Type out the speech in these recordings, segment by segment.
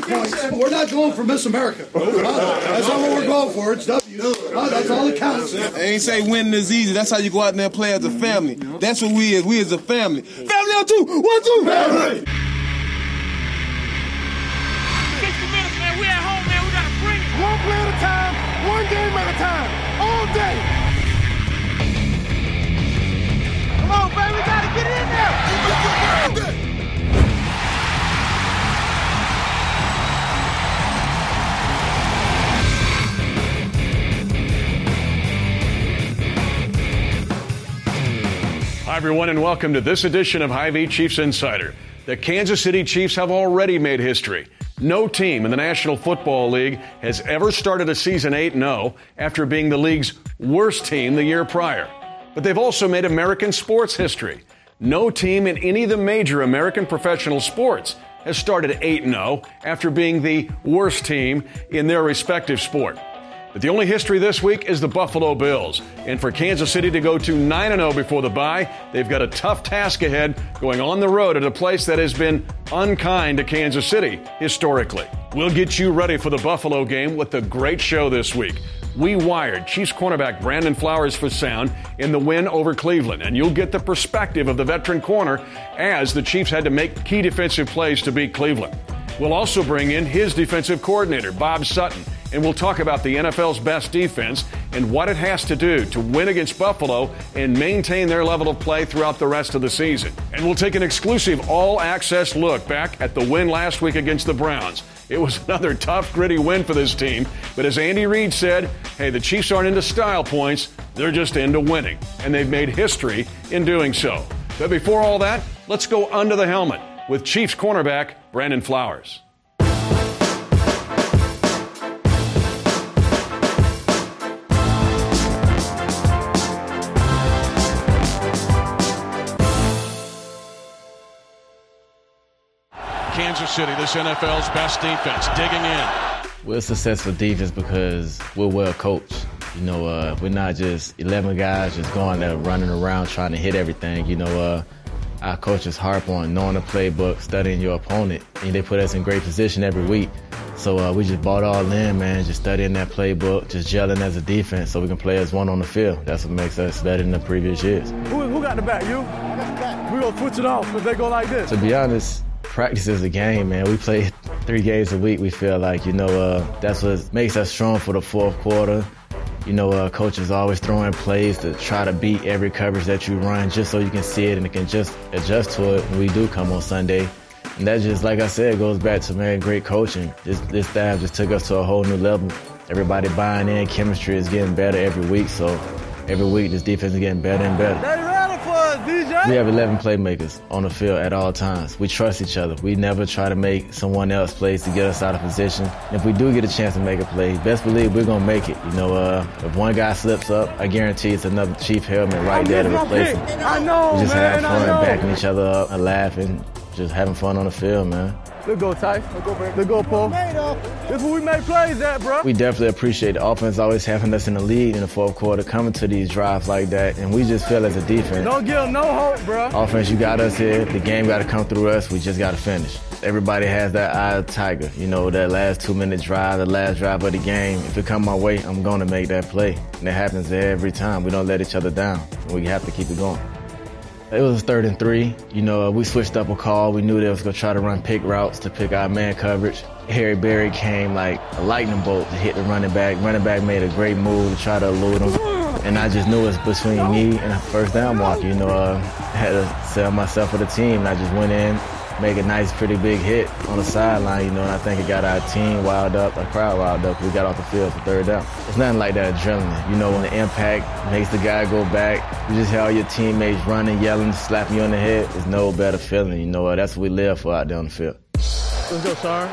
points. We're not going for Miss America. That's not what we're going for. It's W. That's all that counts. They ain't say winning is easy. That's how you go out there and play as a family. That's what we is. We is a family. Family on 2. 1, 2. Family. 60 minutes, man. We at home, man. We got to bring it. One play at a time, one game at a time, all day. Come on, baby. We got to get in there. Hi, everyone, and welcome to this edition of Hy-Vee Chiefs Insider. The Kansas City Chiefs have already made history. No team in the National Football League has ever started a season 8-0 after being the league's worst team the year prior. But they've also made American sports history. No team in any of the major American professional sports has started 8-0 after being the worst team in their respective sport. But the only history this week is the Buffalo Bills. And for Kansas City to go to 9-0 before the bye, they've got a tough task ahead going on the road at a place that has been unkind to Kansas City historically. We'll get you ready for the Buffalo game with a great show this week. We wired Chiefs cornerback Brandon Flowers for sound in the win over Cleveland, and you'll get the perspective of the veteran corner as the Chiefs had to make key defensive plays to beat Cleveland. We'll also bring in his defensive coordinator, Bob Sutton, and we'll talk about the NFL's best defense and what it has to do to win against Buffalo and maintain their level of play throughout the rest of the season. And we'll take an exclusive all-access look back at the win last week against the Browns. It was another tough, gritty win for this team, but as Andy Reid said, hey, the Chiefs aren't into style points, they're just into winning, and they've made history in doing so. But before all that, let's go under the helmet with Chiefs cornerback Brandon Flowers. Kansas City, this NFL's best defense, digging in. We're a successful defense because we're well coached. You know, we're not just 11 guys just going there running around trying to hit everything. You know, our coaches harp on knowing the playbook, studying your opponent, and they put us in great position every week. So we just bought all in, man, just studying that playbook, just gelling as a defense so we can play as one on the field. That's what makes us better than the previous years. Who got the bat, you? I got the bat. We're going to switch it off if they go like this. To be honest, practice is a game, man. We play 3 games a week, we feel like. You know, that's what makes us strong for the fourth quarter. You know, coaches always throwing plays to try to beat every coverage that you run just so you can see it and it can just adjust to it when we do come on Sunday. And that just, like I said, goes back to, man, great coaching. This staff just took us to a whole new level. Everybody buying in. Chemistry is getting better every week. So every week this defense is getting better and better. They ready for us, DJ? We have 11 playmakers on the field at all times. We trust each other. We never try to make someone else plays to get us out of position. And if we do get a chance to make a play, best believe we're going to make it. You know, if one guy slips up, I guarantee it's another Chief helmet right there to replace him. I know, we just man, have fun backing each other up and laughing, just having fun on the field, man. Let's go, Ty. Let's go, Paul. This is where we make plays at, bro. We definitely appreciate the offense always having us in the lead in the fourth quarter, coming to these drives like that, and we just feel as a defense. Don't give them no hope, bro. Offense, you got us here. The game got to come through us. We just got to finish. Everybody has that eye of the tiger. You know, that last 2-minute drive, the last drive of the game. If it come my way, I'm going to make that play. And it happens every time. We don't let each other down. And we have to keep it going. It was 3rd and 3. You know, we switched up a call. We knew they was going to try to run pick routes to pick our man coverage. Harry Berry came like a lightning bolt to hit the running back. Running back made a great move to try to elude him. And I just knew it was between me and a first down marker. You know, I had to sell myself for the team. And I just went in, make a nice, pretty big hit on the sideline, you know, and I think it got our team wild up, our crowd wild up. We got off the field for 3rd down. It's nothing like that adrenaline. You know, when the impact makes the guy go back, you just hear all your teammates running, yelling, slapping you on the head. There's no better feeling. You know, that's what we live for out there on the field. Let's go, Sean.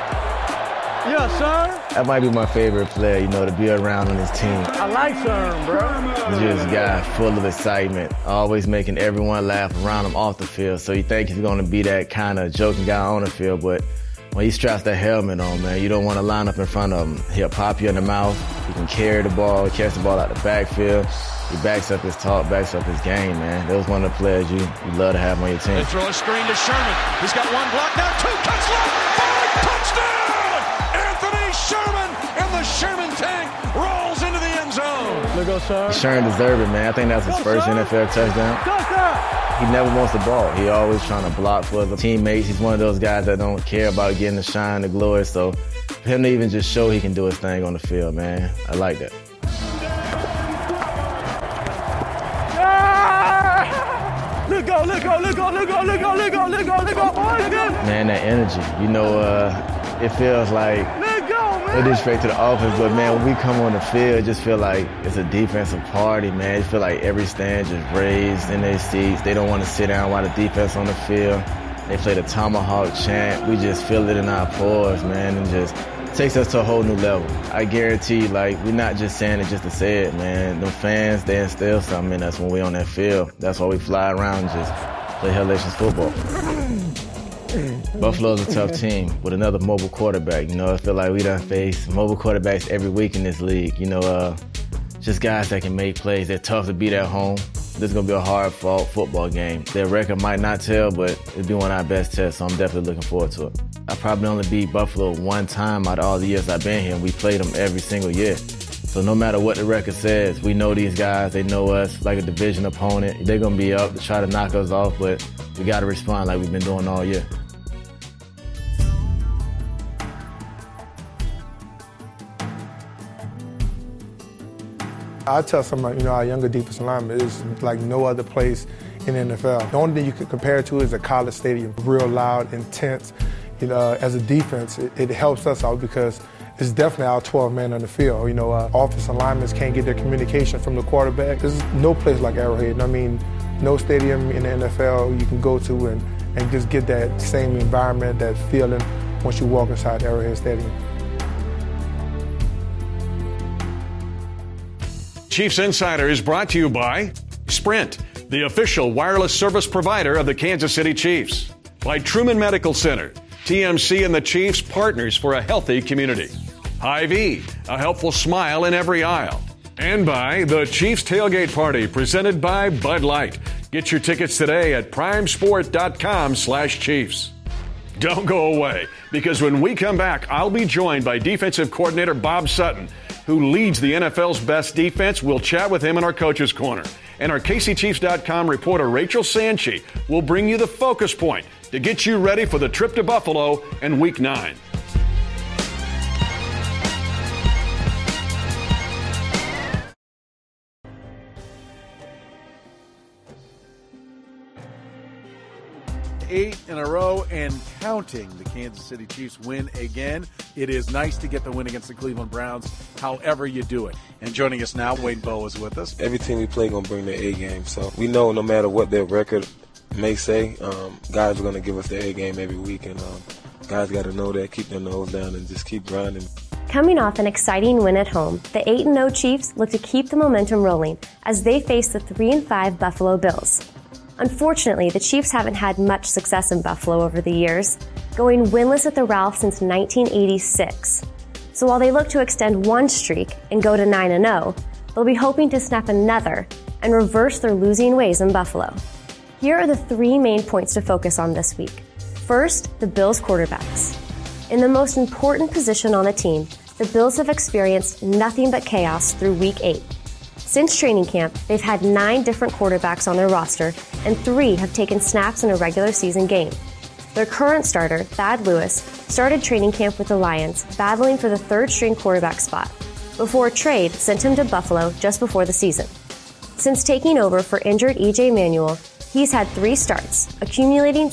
Yeah, Sean. That might be my favorite player, you know, to be around on his team. I like Sean, bro. He's just a guy full of excitement, always making everyone laugh around him off the field. So you think he's going to be that kind of joking guy on the field, but when he straps that helmet on, man, you don't want to line up in front of him. He'll pop you in the mouth. He can carry the ball, catch the ball out the backfield. He backs up his talk, backs up his game, man. That was one of the players you love to have on your team. They throw a screen to Sherman. He's got one block now, 2, cuts left, 5, touchdown! Go, Shern. Shern deserved it, man. I think that's his first NFL touchdown. Touchdown! He never wants the ball. He always trying to block for the teammates. He's one of those guys that don't care about getting the shine, the glory. So for him to even just show he can do his thing on the field, man, I like that. Let go, let go, let go, let go, let go, let go, let go, let go, boys. Man, that energy, it feels like Let go, man. it is straight to the offense, but man, when we come on the field, it just feel like it's a defensive party, man. It feel like every stand just raised in their seats. They don't want to sit down while the defense on the field. They play the tomahawk chant. We just feel it in our pores, man, and just takes us to a whole new level. I guarantee, we're not just saying it just to say it, man. The fans, they instill something in us when we're on that field. That's why we fly around and just play Hellations football. Buffalo's a tough team with another mobile quarterback. I feel like we done face mobile quarterbacks every week in this league. Just guys that can make plays. They're tough to beat at home. This is going to be a hard-fought football game. Their record might not tell, but it'll be one of our best tests, so I'm definitely looking forward to it. I probably only beat Buffalo one time out of all the years I've been here, and we played them every single year. So no matter what the record says, we know these guys, they know us like a division opponent. They're going to be up to try to knock us off, but we got to respond like we've been doing all year. I tell somebody, our younger defensive lineman is like no other place in the NFL. The only thing you can compare it to is a college stadium. Real loud, intense. As a defense, it helps us out because it's definitely our 12 men on the field. Offensive linemen can't get their communication from the quarterback. There's no place like Arrowhead. No stadium in the NFL you can go to and just get that same environment, that feeling once you walk inside Arrowhead Stadium. Chiefs Insider is brought to you by Sprint, the official wireless service provider of the Kansas City Chiefs. By Truman Medical Center, TMC and the Chiefs partners for a healthy community. Hy-Vee, a helpful smile in every aisle. And by the Chiefs Tailgate Party, presented by Bud Light. Get your tickets today at primesport.com/Chiefs. Don't go away, because when we come back, I'll be joined by defensive coordinator Bob Sutton, who leads the NFL's best defense. We'll chat with him in our Coach's Corner. And our KCChiefs.com reporter Rachel Sanchi will bring you the focus point to get you ready for the trip to Buffalo in Week 9. Eight in a row and counting. The Kansas City Chiefs win again. It is nice to get the win against the Cleveland Browns, however you do it. And joining us now, Wade Bowe is with us. Every team we play going to bring their A game. So we know no matter what their record may say, guys are going to give us their A game every week. And guys got to know that, keep their nose down, and just keep grinding. Coming off an exciting win at home, the 8-0 Chiefs look to keep the momentum rolling as they face the 3-5 Buffalo Bills. Unfortunately, the Chiefs haven't had much success in Buffalo over the years, going winless at the Ralph since 1986. So while they look to extend one streak and go to 9-0, they'll be hoping to snap another and reverse their losing ways in Buffalo. Here are the 3 main points to focus on this week. First, the Bills' quarterbacks. In the most important position on the team, the Bills have experienced nothing but chaos through Week 8. Since training camp, they've had 9 different quarterbacks on their roster, and 3 have taken snaps in a regular season game. Their current starter, Thad Lewis, started training camp with the Lions, battling for the 3rd-string quarterback spot, before a trade sent him to Buffalo just before the season. Since taking over for injured E.J. Manuel, he's had 3 starts, accumulating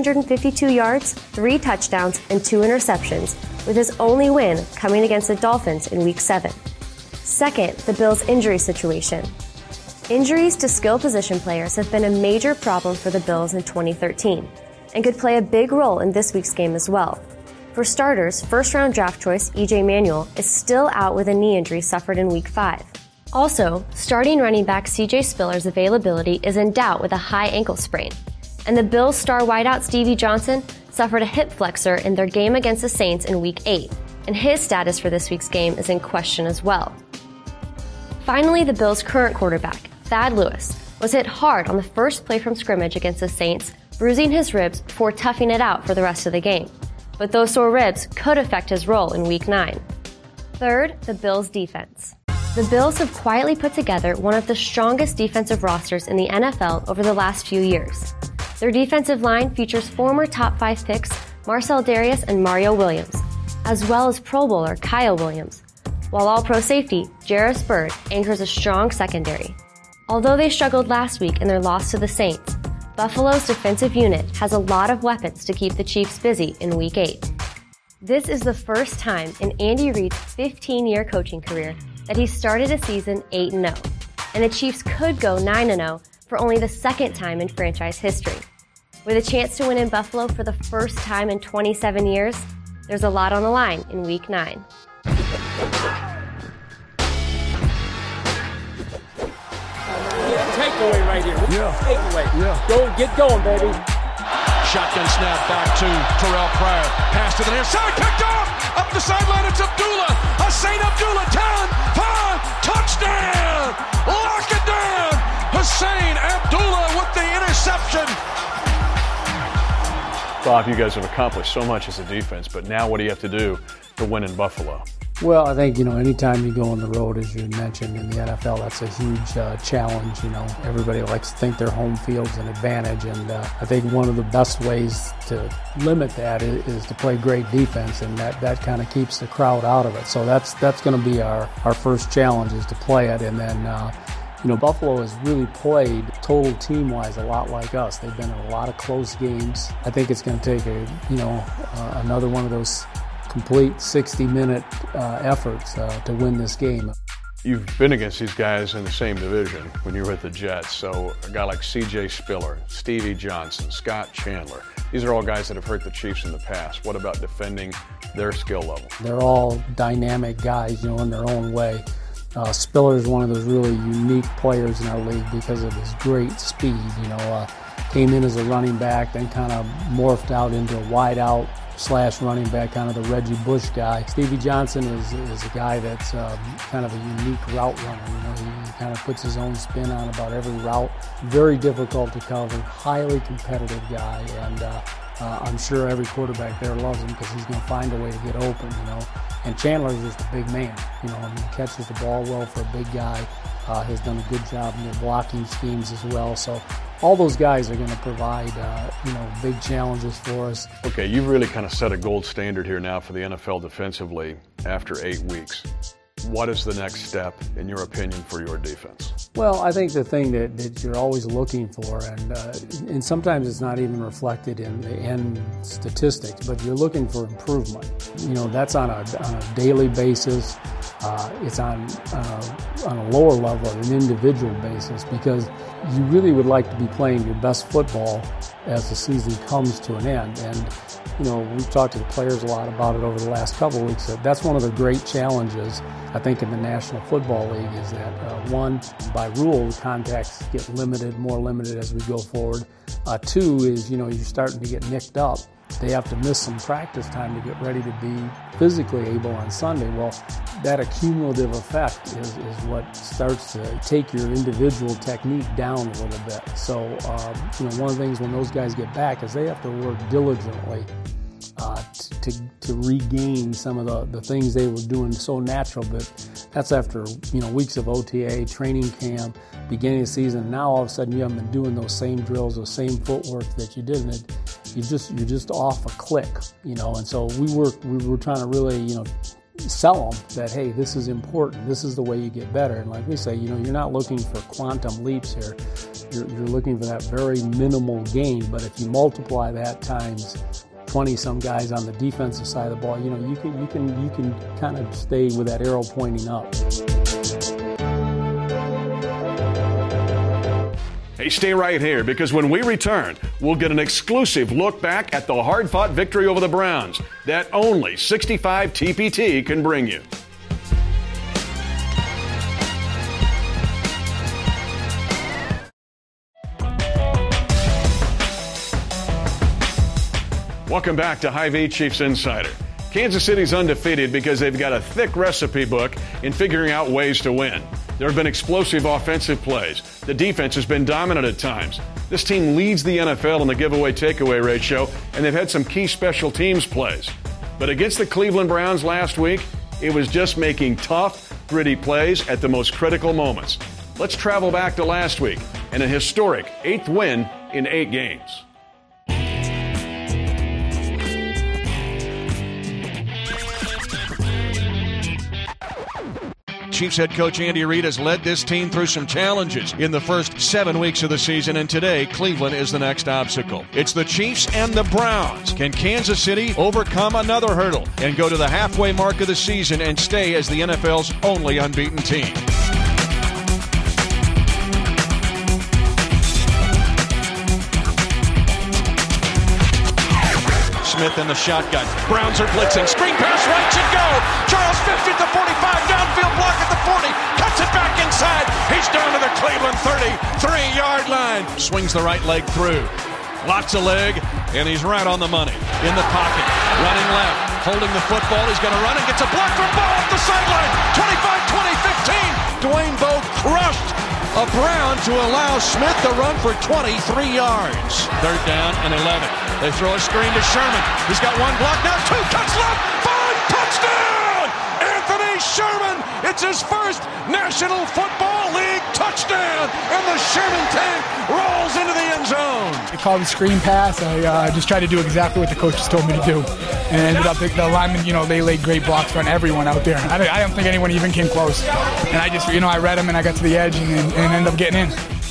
652 yards, 3 touchdowns, and 2 interceptions, with his only win coming against the Dolphins in Week 7. Second, the Bills' injury situation. Injuries to skill position players have been a major problem for the Bills in 2013 and could play a big role in this week's game as well. For starters, first-round draft choice E.J. Manuel is still out with a knee injury suffered in Week 5. Also, starting running back C.J. Spiller's availability is in doubt with a high ankle sprain. And the Bills' star wideout Stevie Johnson suffered a hip flexor in their game against the Saints in Week 8, and his status for this week's game is in question as well. Finally, the Bills' current quarterback, Thad Lewis, was hit hard on the first play from scrimmage against the Saints, bruising his ribs before toughing it out for the rest of the game. But those sore ribs could affect his role in Week 9. Third, the Bills' defense. The Bills have quietly put together one of the strongest defensive rosters in the NFL over the last few years. Their defensive line features former top 5 picks Marcel Darius and Mario Williams, as well as Pro Bowler Kyle Williams, while All-Pro safety Jairus Byrd anchors a strong secondary. Although they struggled last week in their loss to the Saints, Buffalo's defensive unit has a lot of weapons to keep the Chiefs busy in Week 8. This is the first time in Andy Reid's 15-year coaching career that he started a season 8-0, and the Chiefs could go 9-0 for only the second time in franchise history. With a chance to win in Buffalo for the first time in 27 years, there's a lot on the line in Week 9. Takeaway right here. Takeaway. Get going, baby. Shotgun snap back to Terrell Pryor. Pass to the near side. Picked off. Up the sideline. It's Abdullah. Hussein Abdullah. 10, 5, touchdown. Lock it down. Hussein Abdullah with the interception. Bob, you guys have accomplished so much as a defense, but now what do you have to do to win in Buffalo? Well, I think, anytime you go on the road, as you mentioned, in the NFL, that's a huge challenge. Everybody likes to think their home field's an advantage, and I think one of the best ways to limit that is to play great defense, and that kind of keeps the crowd out of it. So that's going to be our first challenge, is to play it, and then Buffalo has really played total team-wise a lot like us. They've been in a lot of close games. I think it's going to take another one of those complete 60-minute efforts to win this game. You've been against these guys in the same division when you were at the Jets. So a guy like C.J. Spiller, Stevie Johnson, Scott Chandler, these are all guys that have hurt the Chiefs in the past. What about defending their skill level? They're all dynamic guys, in their own way. Spiller is one of those really unique players in our league because of his great speed. Came in as a running back, then kind of morphed out into a wide out / running back, kind of the Reggie Bush guy. Stevie Johnson is a guy that's kind of a unique route runner. He kind of puts his own spin on about every route. Very difficult to cover, highly competitive guy, and I'm sure every quarterback there loves him because he's going to find a way to get open. And Chandler's just a big man. He catches the ball well for a big guy. Has done a good job in their blocking schemes as well. So all those guys are going to provide, big challenges for us. Okay, you've really kind of set a gold standard here now for the NFL defensively after 8 weeks. What is the next step, in your opinion, for your defense? Well, I think the thing that you're always looking for, and sometimes it's not even reflected in the end statistics, but you're looking for improvement. That's on a daily basis. It's on a lower level, on an individual basis, because you really would like to be playing your best football as the season comes to an end. And we've talked to the players a lot about it over the last couple of weeks. That's one of the great challenges, I think, in the National Football League, is that, one, by rule, contacts get more limited as we go forward. Two is, you're starting to get nicked up. They have to miss some practice time to get ready to be physically able on Sunday. Well, that accumulative effect is what starts to take your individual technique down a little bit. So, one of the things when those guys get back is they have to work diligently to regain some of the things they were doing so natural. But that's after, weeks of OTA, training camp, beginning of the season. Now all of a sudden you haven't been doing those same drills, those same footwork that you did, and you're just off a click, And so we were trying to really, sell them that, hey, this is important. This is the way you get better. And like we say, you're not looking for quantum leaps here. You're looking for that very minimal gain. But if you multiply that times 20-some guys on the defensive side of the ball, you can kind of stay with that arrow pointing up. Hey, stay right here, because when we return, we'll get an exclusive look back at the hard-fought victory over the Browns that only 65 TPT can bring you. Welcome back to Hy-Vee Chiefs Insider. Kansas City's undefeated because they've got a thick recipe book in figuring out ways to win. There have been explosive offensive plays. The defense has been dominant at times. This team leads the NFL in the giveaway-takeaway ratio, and they've had some key special teams plays. But against the Cleveland Browns last week, it was just making tough, gritty plays at the most critical moments. Let's travel back to last week and a historic 8th win in 8 games. Chiefs head coach Andy Reid has led this team through some challenges in the first 7 weeks of the season, and today Cleveland is the next obstacle. It's the Chiefs and the Browns. Can Kansas City overcome another hurdle and go to the halfway mark of the season and stay as the NFL's only unbeaten team? Smith in the shotgun. Browns are blitzing. Screen pass right should go. Charles 50 at the 45. Downfield block at the 40. Cuts it back inside. He's down to the Cleveland 33-yard line. Swings the right leg through. Lots of leg, and he's right on the money. In the pocket. Running left. Holding the football. He's going to run and gets a block from Bowe off the sideline. 25, 20, 15. Dwayne Bowe crushed a Brown to allow Smith to run for 23 yards. 3rd down and 11. They throw a screen to Sherman. He's got 1 block, now 2, cuts left, 5, touchdown! Anthony Sherman, it's his first National Football League touchdown, and the Sherman tank rolls into the end zone. They called the screen pass. I just tried to do exactly what the coaches told me to do. And ended up, the linemen, they laid great blocks on everyone out there. I don't think anyone even came close. And I just, I read them and I got to the edge and ended up getting in.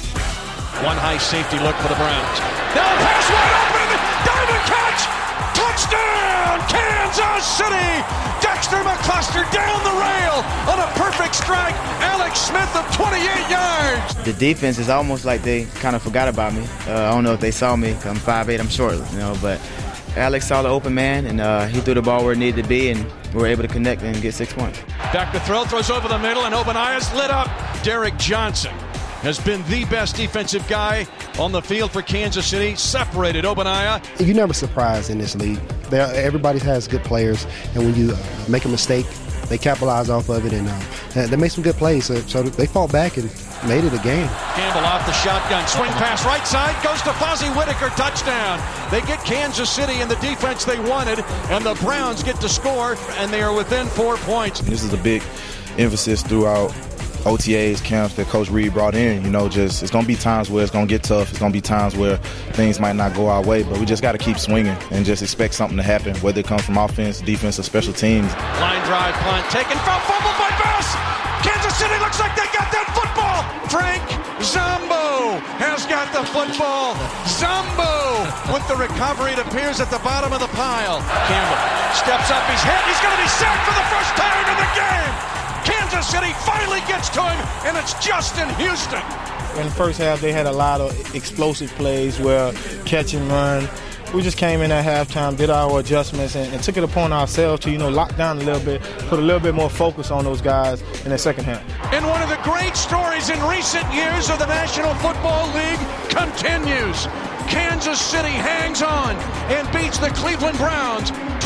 One high safety look for the Browns. Now a pass wide open, diamond catch, touchdown, Kansas City. Dexter McCluster down the rail on a perfect strike. Alex Smith of 28 yards. The defense is almost like they kind of forgot about me. I don't know if they saw me. I'm 5'8", I'm short, but Alex saw the open man, and he threw the ball where it needed to be, and we were able to connect and get 6 points. Back to throw, throws over the middle, and Obaniah's lit up. Derek Johnson has been the best defensive guy on the field for Kansas City. Separated Obaniah. You're never surprised in this league. Everybody has good players, and when you make a mistake, they capitalize off of it, and they make some good plays. So they fought back and made it a game. Campbell off the shotgun, swing pass right side, goes to Fozzie Whitaker, touchdown. They get Kansas City in the defense they wanted, and the Browns get to score, and they are within 4 points. This is a big emphasis throughout OTAs, camps that Coach Reid brought in. It's going to be times where it's going to get tough. It's going to be times where things might not go our way, but we just got to keep swinging and just expect something to happen, whether it comes from offense, defense, or special teams. Line drive punt taken from fumble by Bass. Kansas City looks like they got that football. Frank Zombo has got the football. Zombo with the recovery. It appears at the bottom of the pile. Campbell steps up. He's hit. He's going to be sacked for the first time in the game. Kansas City finally gets to him, and it's Justin Houston. In the first half, they had a lot of explosive plays where catch and run. We just came in at halftime, did our adjustments, and took it upon ourselves to, lock down a little bit, put a little bit more focus on those guys in the second half. And one of the great stories in recent years of the National Football League continues. Kansas City hangs on and beats the Cleveland Browns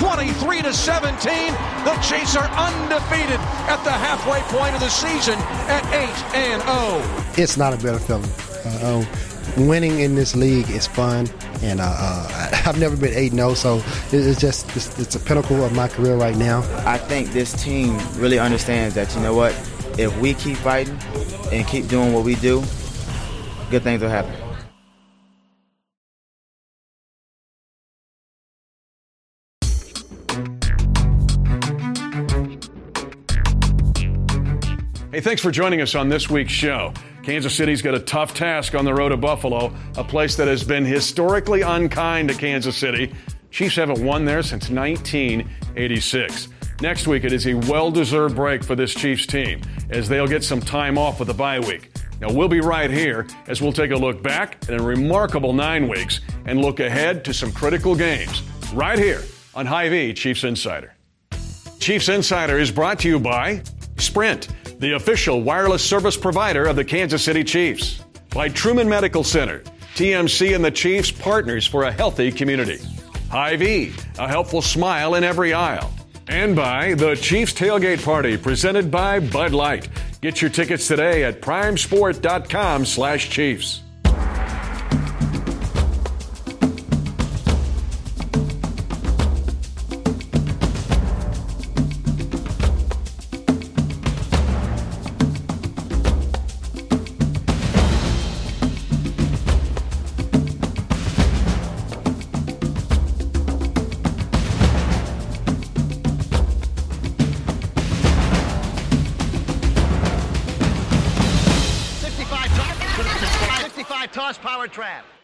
23-17. The Chiefs are undefeated at the halfway point of the season at 8-0. It's not a better feeling. Winning in this league is fun, and I've never been 8-0, so it's a pinnacle of my career right now. I think this team really understands that, if we keep fighting and keep doing what we do, good things will happen. Hey, thanks for joining us on this week's show. Kansas City's got a tough task on the road to Buffalo, a place that has been historically unkind to Kansas City. Chiefs haven't won there since 1986. Next week, it is a well-deserved break for this Chiefs team, as they'll get some time off with the bye week. Now, we'll be right here as we'll take a look back at a remarkable 9 weeks and look ahead to some critical games, right here on Hy-Vee Chiefs Insider. Chiefs Insider is brought to you by Sprint, the official wireless service provider of the Kansas City Chiefs. By Truman Medical Center, TMC and the Chiefs partners for a healthy community. Hy-Vee, a helpful smile in every aisle. And by the Chiefs Tailgate Party, presented by Bud Light. Get your tickets today at primesport.com/Chiefs. horsepower trap.